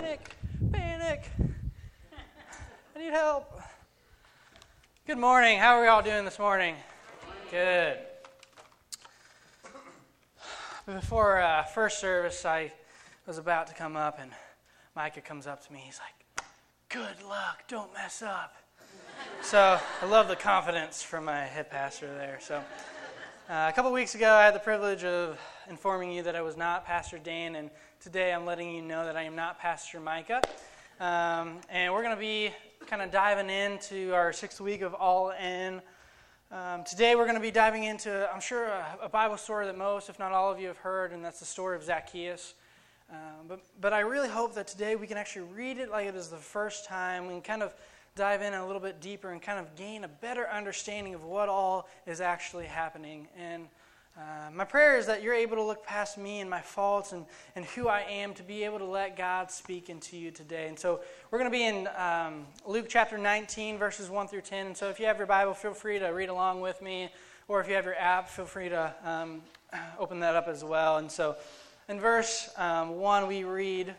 Panic! Panic! I need help. Good morning. How are we all doing this morning? Good. Before first service, I was about to come up, and Micah comes up to me. He's like, "Good luck. Don't mess up." So I love the confidence from my head pastor there. So a couple weeks ago, I had the privilege of informing you that I was not Pastor Dan, and today I'm letting you know that I am not Pastor Micah. And we're going to be kind of diving into our 6th week of All In. Today we're going to be diving into, I'm sure, a Bible story that most, if not all of you, have heard, and that's the story of Zacchaeus. But I really hope that today we can actually read it like it is the first time. We can kind of dive in a little bit deeper and kind of gain a better understanding of what all is actually happening. And my prayer is that you're able to look past me and my faults and who I am to be able to let God speak into you today. And so we're going to be in Luke chapter 19, verses 1 through 10. And so if you have your Bible, feel free to read along with me. Or if you have your app, feel free to open that up as well. And so in verse 1, we read,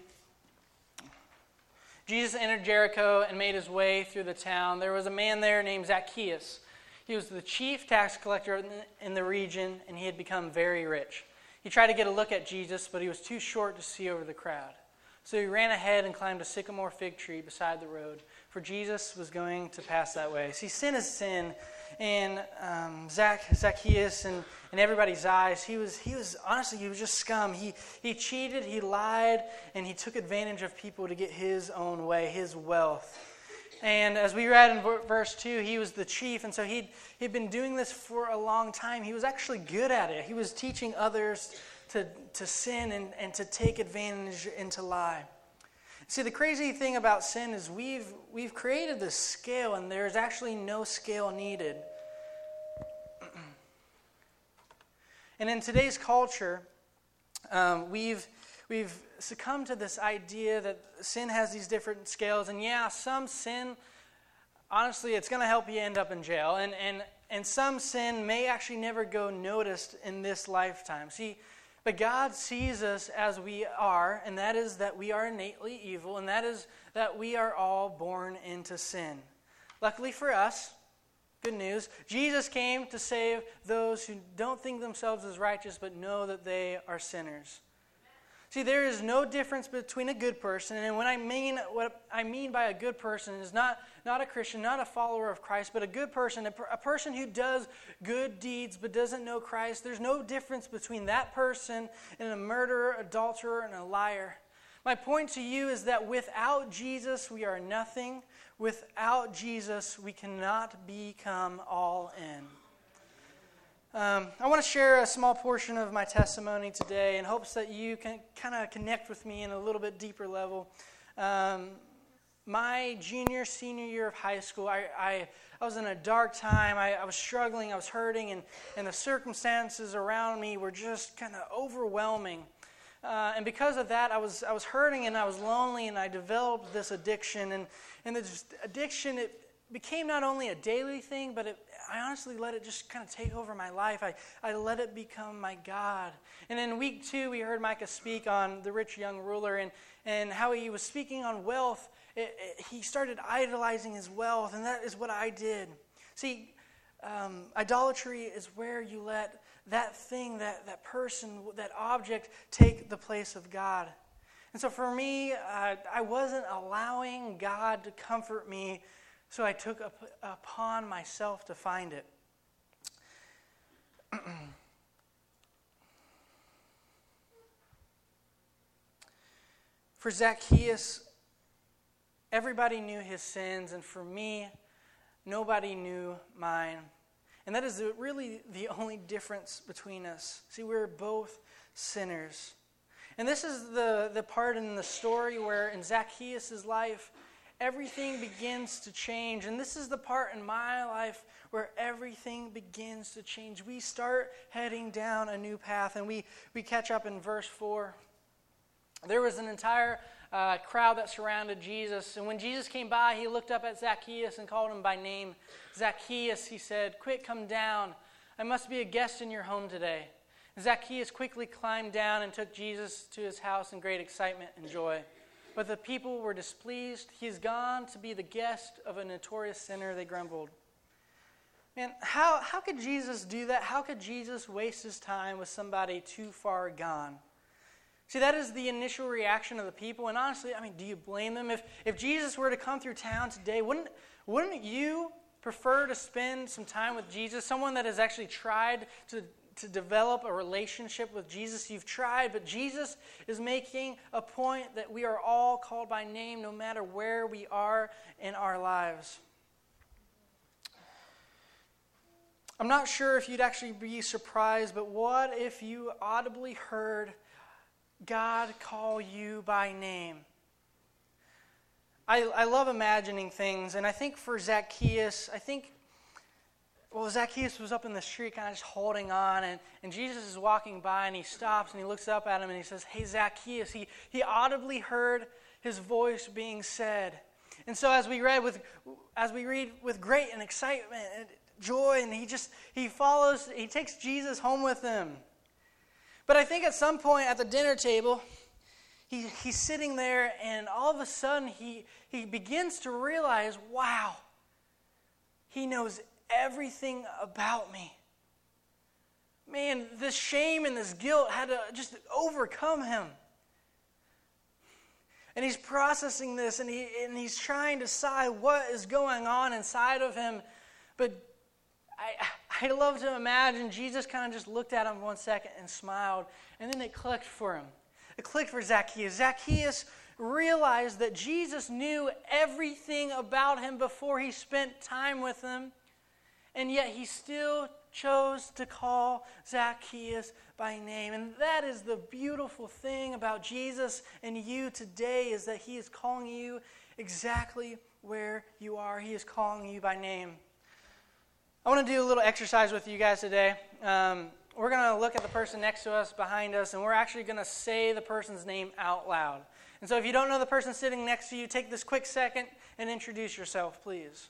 Jesus entered Jericho and made his way through the town. There was a man there named Zacchaeus. He was the chief tax collector in the region, and he had become very rich. He tried to get a look at Jesus, but he was too short to see over the crowd. So he ran ahead and climbed a sycamore fig tree beside the road, for Jesus was going to pass that way. See, sin is sin, and Zacchaeus and in everybody's eyes, he was just scum. He cheated, he lied, and he took advantage of people to get his own way, his wealth. And as we read in verse 2, he was the chief, and so he'd been doing this for a long time. He was actually good at it. He was teaching others to sin and to take advantage and to lie. See, the crazy thing about sin is we've created this scale, and there's actually no scale needed. And in today's culture, we've succumbed to this idea that sin has these different scales. And yeah, some sin, honestly, it's going to help you end up in jail. And some sin may actually never go noticed in this lifetime. See, but God sees us as we are, and that is that we are innately evil, and that is that we are all born into sin. Luckily for us, good news, Jesus came to save those who don't think themselves as righteous, but know that they are sinners. See, there is no difference between a good person, and what I mean by a good person is not a Christian, not a follower of Christ, but a good person, a person who does good deeds but doesn't know Christ. There's no difference between that person and a murderer, adulterer, and a liar. My point to you is that without Jesus, we are nothing. Without Jesus, we cannot become all in. I want to share a small portion of my testimony today in hopes that you can kind of connect with me in a little bit deeper level. My senior year of high school, I was in a dark time. I was struggling, I was hurting, and the circumstances around me were just kind of overwhelming. And because of that, I was hurting and I was lonely, and I developed this addiction. And this addiction, it became not only a daily thing, but I honestly let it just kind of take over my life. I let it become my God. And in week 2, we heard Micah speak on the rich young ruler and how he was speaking on wealth. He started idolizing his wealth, and that is what I did. See, idolatry is where you let that thing, that person, that object take the place of God. And so for me, I wasn't allowing God to comfort me, so I took upon myself to find it. For Zacchaeus, everybody knew his sins, and for me, nobody knew mine. And that is really the only difference between us. See, we're both sinners. And this is the part in the story where in Zacchaeus' life, everything begins to change. And this is the part in my life where everything begins to change. We start heading down a new path, and we catch up in verse 4. There was an entire crowd that surrounded Jesus. And when Jesus came by, he looked up at Zacchaeus and called him by name. Zacchaeus, he said, "Quick, come down. I must be a guest in your home today." Zacchaeus quickly climbed down and took Jesus to his house in great excitement and joy. But the people were displeased. He is gone to be the guest of a notorious sinner, they grumbled. Man, how could Jesus do that? How could Jesus waste his time with somebody too far gone? See, that is the initial reaction of the people. And honestly, do you blame them? If Jesus were to come through town today, wouldn't you prefer to spend some time with Jesus? Someone that has actually tried to develop a relationship with Jesus. You've tried, but Jesus is making a point that we are all called by name no matter where we are in our lives. I'm not sure if you'd actually be surprised, but what if you audibly heard God call you by name? I love imagining things, and I think for Zacchaeus, Zacchaeus was up in the street kind of just holding on, and Jesus is walking by, and he stops, and he looks up at him, and he says, "Hey, Zacchaeus." He audibly heard his voice being said. And so as we read with great and excitement and joy, and he takes Jesus home with him. But I think at some point at the dinner table, he's sitting there, and all of a sudden he begins to realize, wow, he knows everything about me. Man, this shame and this guilt had to just overcome him. And he's processing this, and he's trying to decide what is going on inside of him. But I love to imagine Jesus kind of just looked at him 1 second and smiled, and then it clicked for him. It clicked for Zacchaeus. Zacchaeus realized that Jesus knew everything about him before he spent time with him, and yet he still chose to call Zacchaeus by name. And that is the beautiful thing about Jesus and you today, is that he is calling you exactly where you are. He is calling you by name. I want to do a little exercise with you guys today. We're going to look at the person next to us, behind us, and we're actually going to say the person's name out loud. And so if you don't know the person sitting next to you, take this quick second and introduce yourself, please.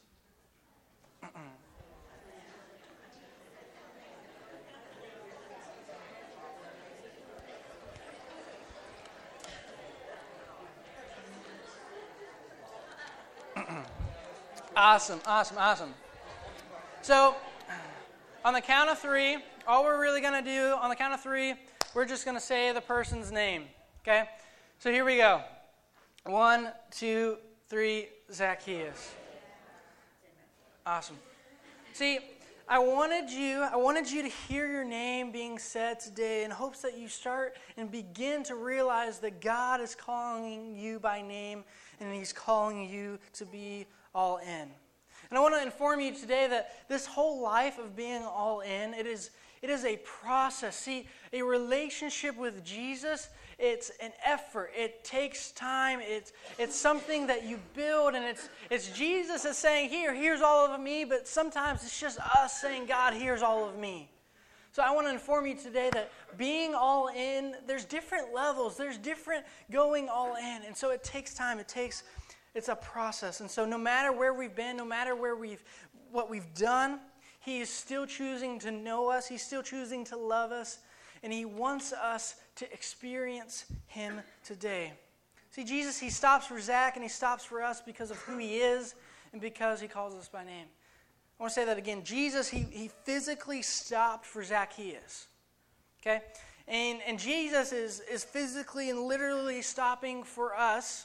Awesome. So, on the count of three, all we're really going to do, on the count of three, we're just going to say the person's name, okay? So here we go. 1, 2, 3, Zacchaeus. Awesome. See, I wanted you to hear your name being said today in hopes that you start and begin to realize that God is calling you by name, and he's calling you to be all in. And I want to inform you today that this whole life of being all in, it is a process. See, a relationship with Jesus, it's an effort. It takes time. It's something that you build, and it's Jesus is saying, here's all of me, but sometimes it's just us saying, God, here's all of me. So I want to inform you today that being all in, there's different levels. There's different going all in. And so it takes time. It's a process. And so no matter where we've been, no matter what we've done, he is still choosing to know us. He's still choosing to love us. And he wants us to experience him today. See, Jesus, he stops for Zach and he stops for us because of who he is and because he calls us by name. I want to say that again. Jesus, he physically stopped for Zacchaeus. Okay? And Jesus is physically and literally stopping for us.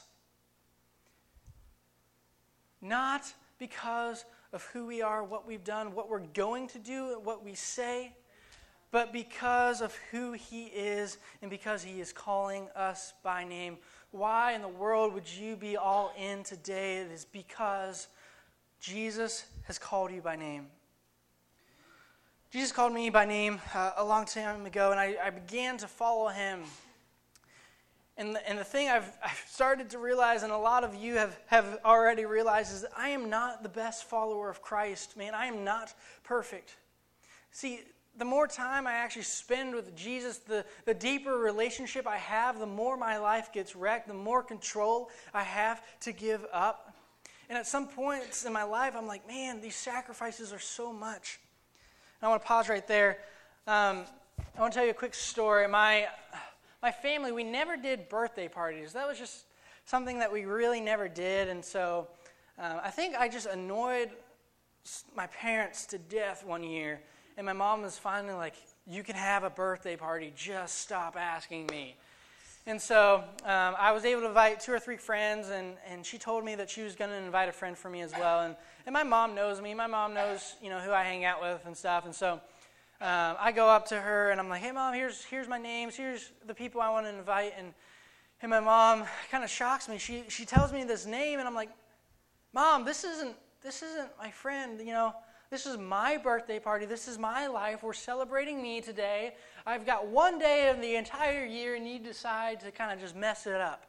Not because of who we are, what we've done, what we're going to do, what we say, but because of who he is and because he is calling us by name. Why in the world would you be all in today? It is because Jesus has called you by name. Jesus called me by name a long time ago, and I began to follow him. And the thing I've started to realize, and a lot of you have already realized, is that I am not the best follower of Christ. Man, I am not perfect. See, the more time I actually spend with Jesus, the deeper relationship I have, the more my life gets wrecked, the more control I have to give up. And at some points in my life, I'm like, man, these sacrifices are so much. And I want to pause right there. I want to tell you a quick story. My family, we never did birthday parties. That was just something that we really never did. And so I think I just annoyed my parents to death one year. And my mom was finally like, you can have a birthday party, just stop asking me. And so I was able to invite 2 or 3 friends, and she told me that she was going to invite a friend for me as well. And my mom knows me. My mom knows, who I hang out with and stuff. And so I go up to her, and I'm like, hey, Mom, here's my names. Here's the people I want to invite. And my mom kind of shocks me. She tells me this name, and I'm like, Mom, this isn't my friend, This is my birthday party. This is my life. We're celebrating me today. I've got one day of the entire year, and you decide to kind of just mess it up.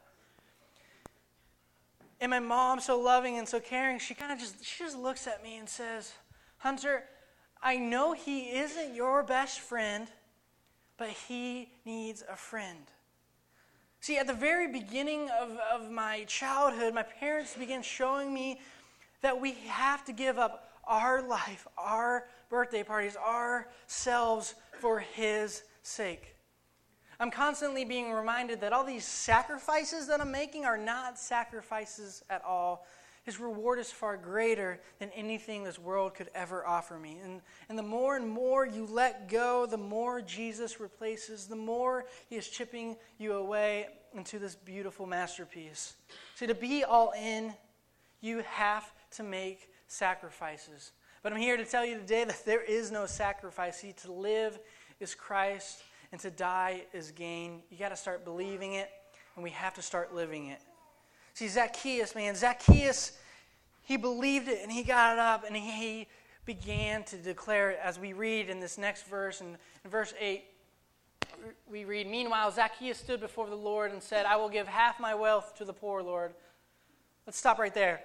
And my mom, so loving and so caring, she just looks at me and says, Hunter, I know he isn't your best friend, but he needs a friend. See, at the very beginning of my childhood, my parents began showing me that we have to give up our life, our birthday parties, ourselves for His sake. I'm constantly being reminded that all these sacrifices that I'm making are not sacrifices at all. His reward is far greater than anything this world could ever offer me. And the more and more you let go, the more Jesus replaces, the more He is chipping you away into this beautiful masterpiece. See, to be all in, you have to make sacrifices. But I'm here to tell you today that there is no sacrifice. See, to live is Christ, and to die is gain. You got to start believing it, and we have to start living it. See, Zacchaeus, he believed it, and he got it up, and he began to declare it, as we read in this next verse. In verse 8, we read, Meanwhile, Zacchaeus stood before the Lord and said, I will give half my wealth to the poor, Lord. Let's stop right there.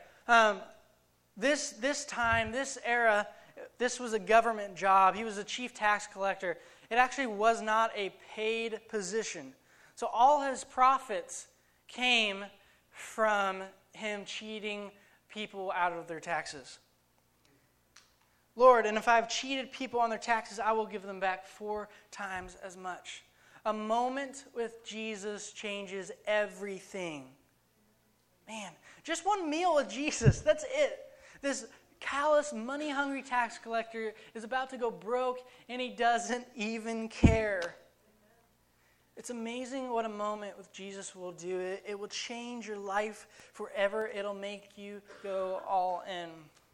This time, this era, this was a government job. He was a chief tax collector. It actually was not a paid position. So all his profits came from him cheating people out of their taxes. Lord, and if I've cheated people on their taxes, I will give them back 4 times as much. A moment with Jesus changes everything. Man, just one meal with Jesus, that's it. This callous, money-hungry tax collector is about to go broke, and he doesn't even care. It's amazing what a moment with Jesus will do. It will change your life forever. It'll make you go all in.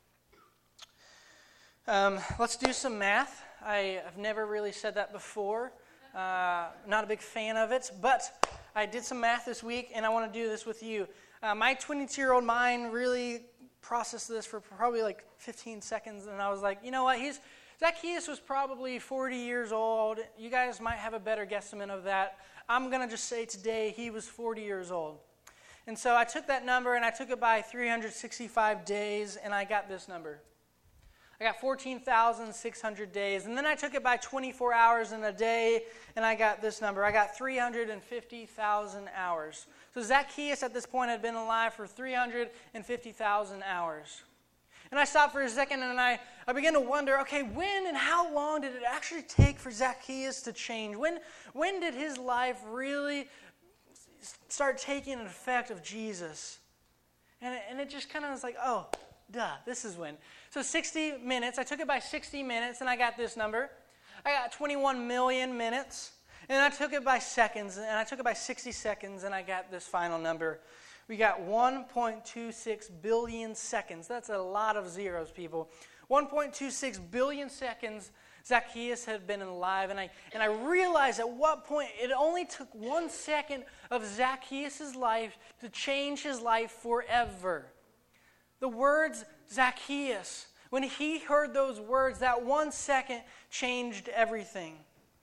Let's do some math. I have never really said that before. Not a big fan of it, but I did some math this week, and I want to do this with you. My 22-year-old mind really processed this for probably like 15 seconds, and I was like, you know what, Zacchaeus was probably 40 years old. You guys might have a better guesstimate of that. I'm going to just say today he was 40 years old. And so I took that number, and I took it by 365 days, and I got this number. I got 14,600 days. And then I took it by 24 hours in a day, and I got this number. I got 350,000 hours. So Zacchaeus at this point had been alive for 350,000 hours. And I stopped for a second, and I began to wonder, okay, when and how long did it actually take for Zacchaeus to change? When did his life really start taking an effect of Jesus? And it just kind of was like, oh, duh, this is when. So 60 minutes, I took it by 60 minutes, and I got this number. I got 21 million minutes. And I took it by seconds, and I took it by 60 seconds, and I got this final number. We got 1.26 billion seconds. That's a lot of zeros, people. 1.26 billion seconds Zacchaeus had been alive. And I realized at what point it only took 1 second of Zacchaeus' life to change his life forever. The words Zacchaeus, when he heard those words, that 1 second changed everything.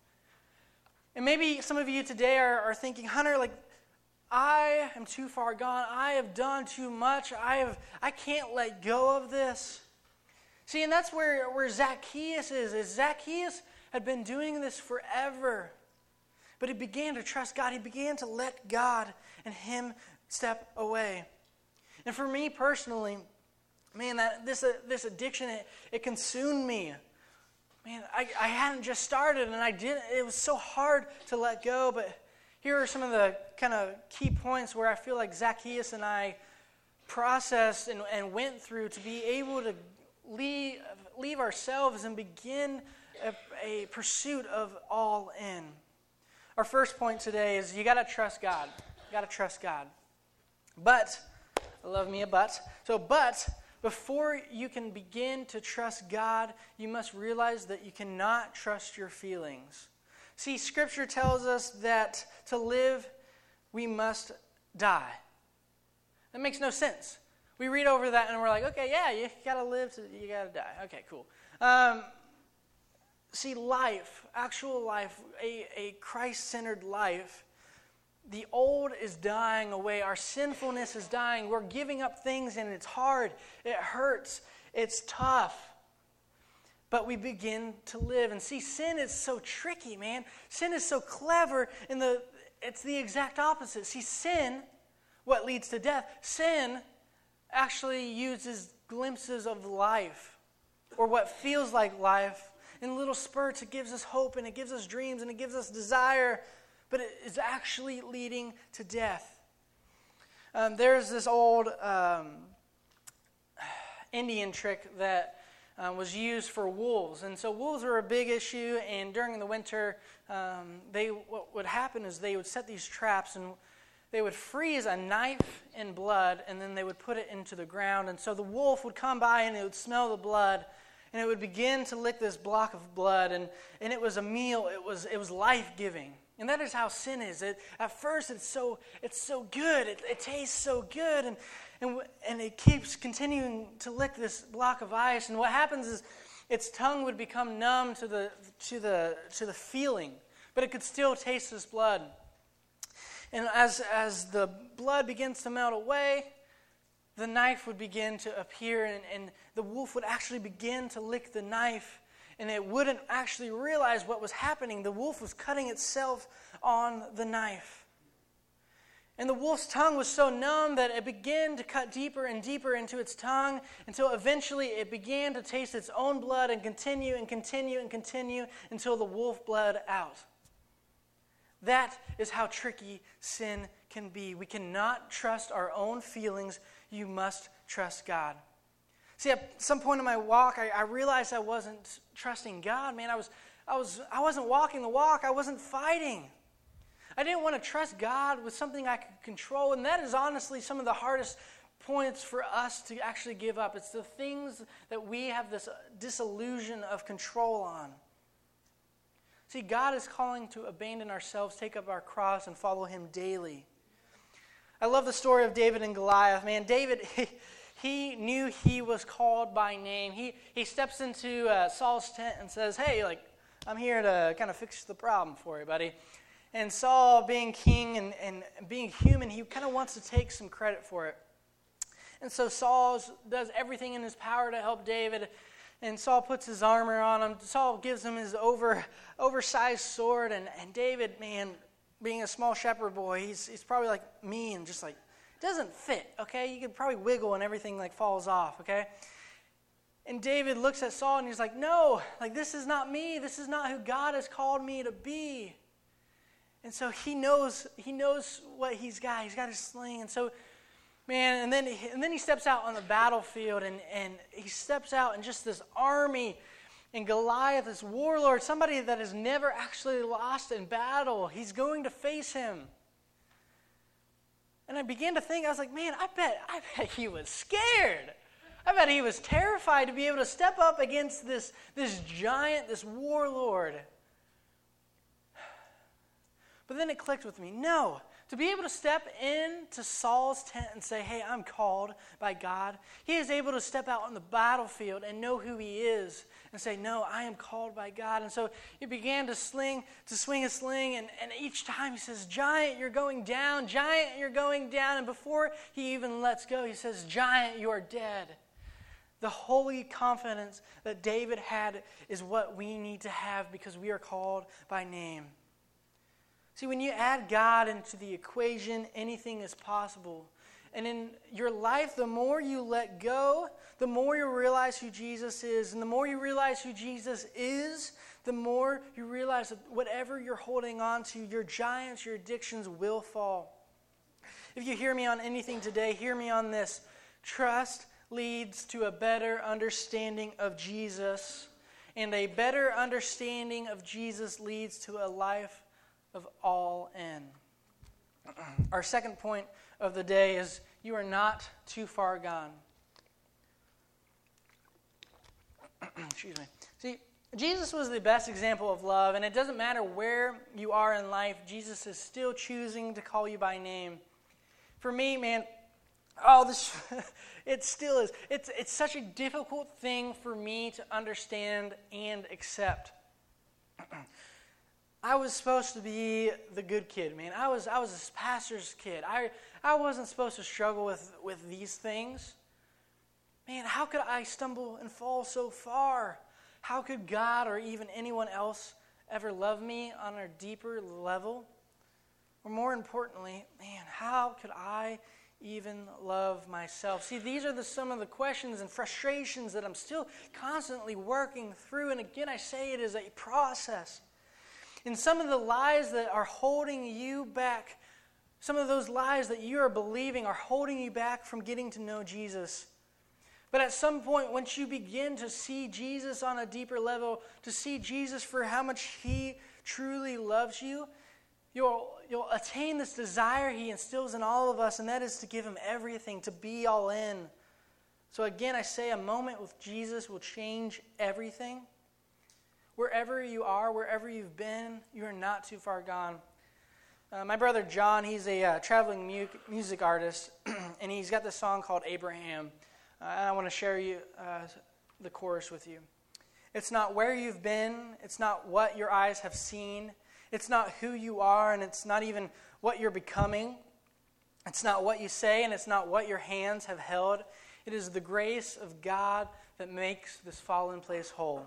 And maybe some of you today are thinking, Hunter, like, I am too far gone. I have done too much. I can't let go of this. See, and that's where Zacchaeus is. Zacchaeus had been doing this forever. But he began to trust God. He began to let God and him step away. And for me personally, man, this addiction, it consumed me. Man, I hadn't just started, and I didn't. It was so hard to let go, but Here are some of the kind of key points where I feel like Zacchaeus and I processed and went through to be able to leave ourselves and begin a pursuit of all in. Our first point today is you got to trust God. You got to trust God. But, I love me a but. But before you can begin to trust God, you must realize that you cannot trust your feelings. See, Scripture tells us that to live, we must die. That makes no sense. We read over that and we're like, okay, yeah, you got to live, you got to die. Okay, cool. See, life, actual life, a Christ-centered life, the old is dying away. Our sinfulness is dying. We're giving up things and it's hard. It hurts. It's tough. But we begin to live. And see, sin is so tricky, man. Sin is so clever. It's the exact opposite. See, sin, what leads to death, sin actually uses glimpses of life, or what feels like life. In little spurts, it gives us hope, and it gives us dreams, and it gives us desire, but it is actually leading to death. There's this old Indian trick that was used for wolves. And so wolves were a big issue, and during the winter, what would happen is they would set these traps, and they would freeze a knife in blood, and then they would put it into the ground. And so the wolf would come by, and it would smell the blood, and it would begin to lick this block of blood, and it was a meal. It was life-giving. And that is how sin is. At first, it's so good. It tastes so good, and it keeps continuing to lick this block of ice. And what happens is its tongue would become numb to the feeling, but it could still taste this blood. And as the blood begins to melt away, the knife would begin to appear, and the wolf would actually begin to lick the knife, and it wouldn't actually realize what was happening. The wolf was cutting itself on the knife. And the wolf's tongue was so numb that it began to cut deeper and deeper into its tongue until eventually it began to taste its own blood and continue and continue and continue until the wolf bled out. That is how tricky sin can be. We cannot trust our own feelings. You must trust God. See, at some point in my walk, I realized I wasn't trusting God. Man, I wasn't walking the walk. I wasn't fighting. I didn't want to trust God with something I could control, and that is honestly some of the hardest points for us to actually give up. It's the things that we have this disillusion of control on. See, God is calling to abandon ourselves, take up our cross, and follow Him daily. I love the story of David and Goliath. Man, David, he knew he was called by name. He steps into Saul's tent and says, hey, I'm here to kind of fix the problem for you, buddy. And Saul, being king and being human, he kind of wants to take some credit for it. And so Saul does everything in his power to help David. And Saul puts his armor on him. Saul gives him his oversized sword. And David, man, being a small shepherd boy, he's probably like me and just like, it doesn't fit, okay? You could probably wiggle and everything like falls off, okay? And David looks at Saul and he's like, no, this is not me. This is not who God has called me to be. And so he knows what he's got. He's got his sling. And so, man, and then he steps out on the battlefield and he steps out in just this army. And Goliath, this warlord, somebody that has never actually lost in battle, he's going to face him. And I began to think, I was like, man, I bet he was scared. I bet he was terrified to be able to step up against this giant, this warlord. But then it clicked with me. No, to be able to step into Saul's tent and say, hey, I'm called by God. He is able to step out on the battlefield and know who he is and say, no, I am called by God. And so he began to swing a sling, and each time he says, giant, you're going down. Giant, you're going down. And before he even lets go, he says, giant, you are dead. The holy confidence that David had is what we need to have because we are called by name. See, when you add God into the equation, anything is possible. And in your life, the more you let go, the more you realize who Jesus is. And the more you realize who Jesus is, the more you realize that whatever you're holding on to, your giants, your addictions will fall. If you hear me on anything today, hear me on this. Trust leads to a better understanding of Jesus. And a better understanding of Jesus leads to a life of all in. Our second point of the day is you are not too far gone. Excuse me. See, Jesus was the best example of love, and it doesn't matter where you are in life, Jesus is still choosing to call you by name. For me, man, it still is. It's such a difficult thing for me to understand and accept. I was supposed to be the good kid, man. I was a pastor's kid. I wasn't supposed to struggle with these things. Man, how could I stumble and fall so far? How could God or even anyone else ever love me on a deeper level? Or more importantly, man, how could I even love myself? See, these are some of the questions and frustrations that I'm still constantly working through. And again, I say it is a process. And some of the lies that are holding you back, some of those lies that you are believing are holding you back from getting to know Jesus. But at some point, once you begin to see Jesus on a deeper level, to see Jesus for how much He truly loves you, you'll attain this desire He instills in all of us, and that is to give Him everything, to be all in. So again, I say a moment with Jesus will change everything. Wherever you are, wherever you've been, you are not too far gone. My brother John, he's a traveling music artist, and he's got this song called Abraham. And I want to share the chorus with you. It's not where you've been. It's not what your eyes have seen. It's not who you are, and it's not even what you're becoming. It's not what you say, and it's not what your hands have held. It is the grace of God that makes this fallen place whole.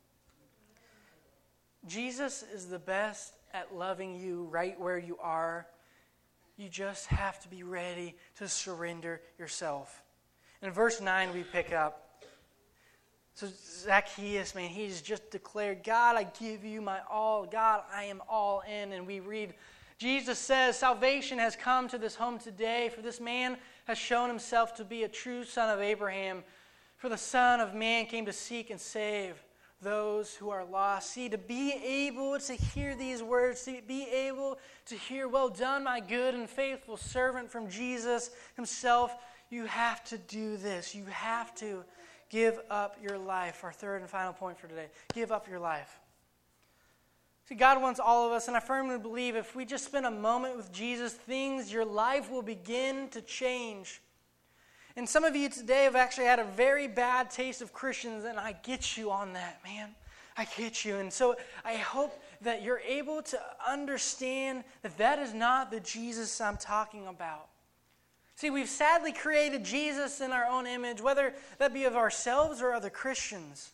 Jesus is the best at loving you right where you are. You just have to be ready to surrender yourself. In verse 9, we pick up. So Zacchaeus, man, he's just declared, God, I give you my all. God, I am all in. And we read, Jesus says, salvation has come to this home today, for this man has shown himself to be a true son of Abraham. For the Son of Man came to seek and save those who are lost. See, to be able to hear these words, to be able to hear, well done, my good and faithful servant, from Jesus Himself, you have to do this. You have to give up your life. Our third and final point for today. Give up your life. See, God wants all of us, and I firmly believe if we just spend a moment with Jesus, your life will begin to change. And some of you today have actually had a very bad taste of Christians, and I get you on that, man. I get you. And so I hope that you're able to understand that that is not the Jesus I'm talking about. See, we've sadly created Jesus in our own image, whether that be of ourselves or other Christians.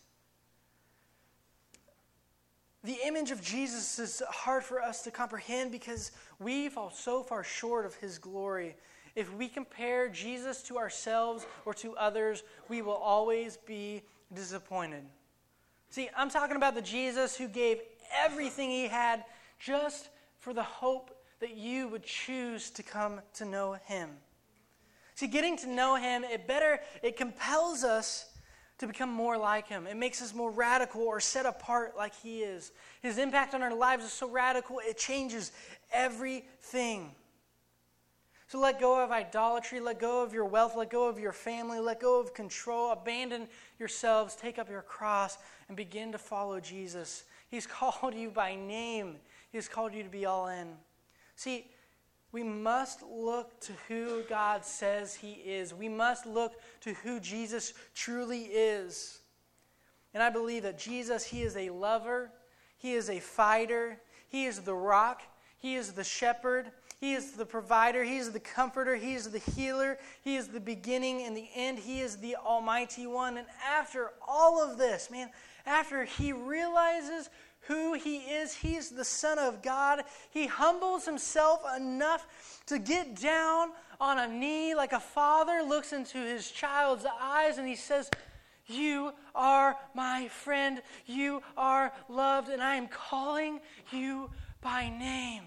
The image of Jesus is hard for us to comprehend because we fall so far short of His glory. If we compare Jesus to ourselves or to others, we will always be disappointed. See, I'm talking about the Jesus who gave everything He had just for the hope that you would choose to come to know Him. See, getting to know Him, it compels us to become more like Him. It makes us more radical or set apart like He is. His impact on our lives is so radical, it changes everything. So let go of idolatry, let go of your wealth, let go of your family, let go of control, abandon yourselves, take up your cross, and begin to follow Jesus. He's called you by name. He's called you to be all in. See, we must look to who God says He is. We must look to who Jesus truly is. And I believe that Jesus, He is a lover. He is a fighter. He is the rock. He is the shepherd. He is the provider. He is the comforter. He is the healer. He is the beginning and the end. He is the Almighty One. And after all of this, man, after He realizes who he is. He's the Son of God. He humbles himself enough to get down on a knee like a father looks into his child's eyes and he says, you are my friend. You are loved, and I am calling you by name.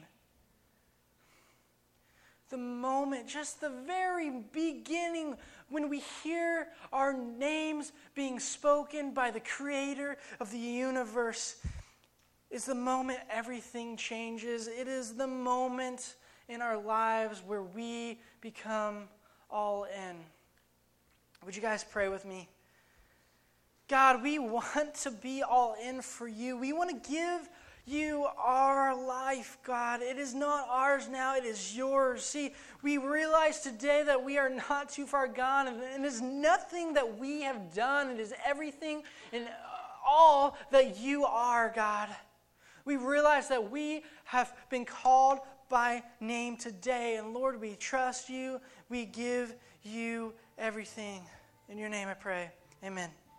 The moment, just the very beginning, when we hear our names being spoken by the Creator of the universe, is the moment everything changes. It is the moment in our lives where we become all in. Would you guys pray with me? God, we want to be all in for you. We want to give you our life, God. It is not ours now, it is yours. See, we realize today that we are not too far gone, and it is nothing that we have done. It is everything and all that you are, God. We realize that we have been called by name today, and Lord, we trust you. We give you everything. In your name I pray. Amen.